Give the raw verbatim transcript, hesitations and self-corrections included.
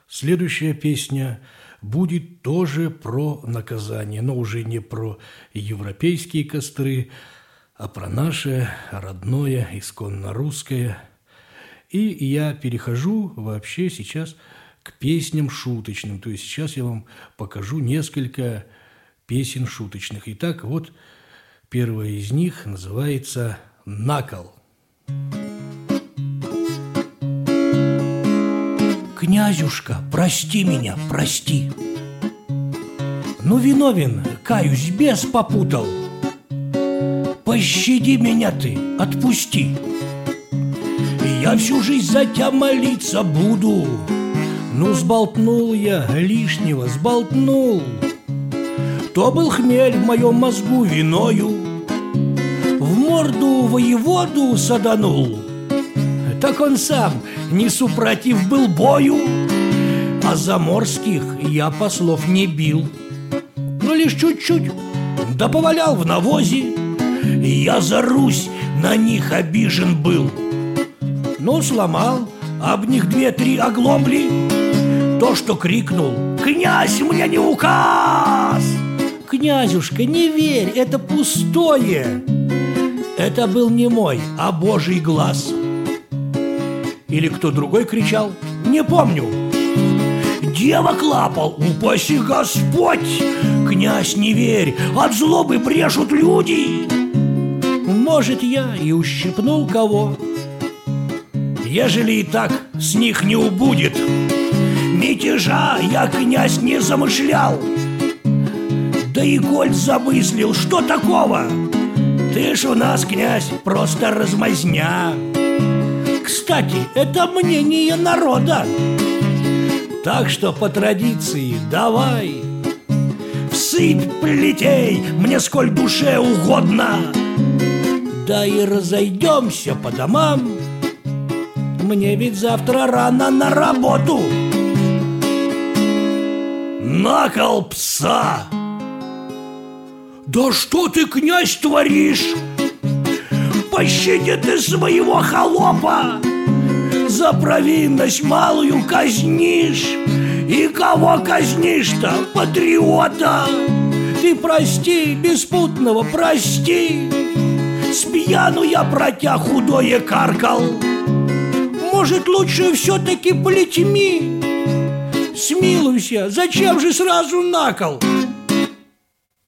Следующая песня будет тоже про наказание, но уже не про европейские костры, а про наше родное, исконно русское. И я перехожу вообще сейчас к песням шуточным. То есть сейчас я вам покажу несколько песен шуточных. Итак, вот первая из них называется «На кол». Князюшка, прости меня, прости. Ну, виновен, каюсь, бес попутал. Пощади меня ты, отпусти. Я всю жизнь за тебя молиться буду. Ну, сболтнул я лишнего, сболтнул. То был хмель в моем мозгу виною, в морду воеводу саданул. Так он сам не супротив был бою, а заморских я послов не бил. Ну, лишь чуть-чуть, да повалял в навозе. Я за Русь на них обижен был. Ну, сломал об них две-три оглобли. То, что крикнул: «Князь, мне не указ!» Князюшка, не верь, это пустое. Это был не мой, а Божий глаз. Или кто другой кричал, не помню. Девок лапал, упаси Господь. Князь, не верь, от злобы брешут люди. Может, я и ущипнул кого. Ежели и так с них не убудет, мятежа я, князь, не замышлял. Да и коль замыслил, что такого? Ты ж у нас, князь, просто размазня. Кстати, это мнение народа. Так что по традиции давай всыпь плетей мне сколь душе угодно. Да и разойдемся по домам. Мне ведь завтра рано на работу. На кол пса! Да что ты, князь, творишь? Пощади ты своего холопа. За провинность малую казнишь. И кого казнишь-то, патриота? Ты прости, беспутного прости. С пьяну я про тя худое каркал. Может, лучше все-таки плетьми? Смилуйся, зачем же сразу на кол?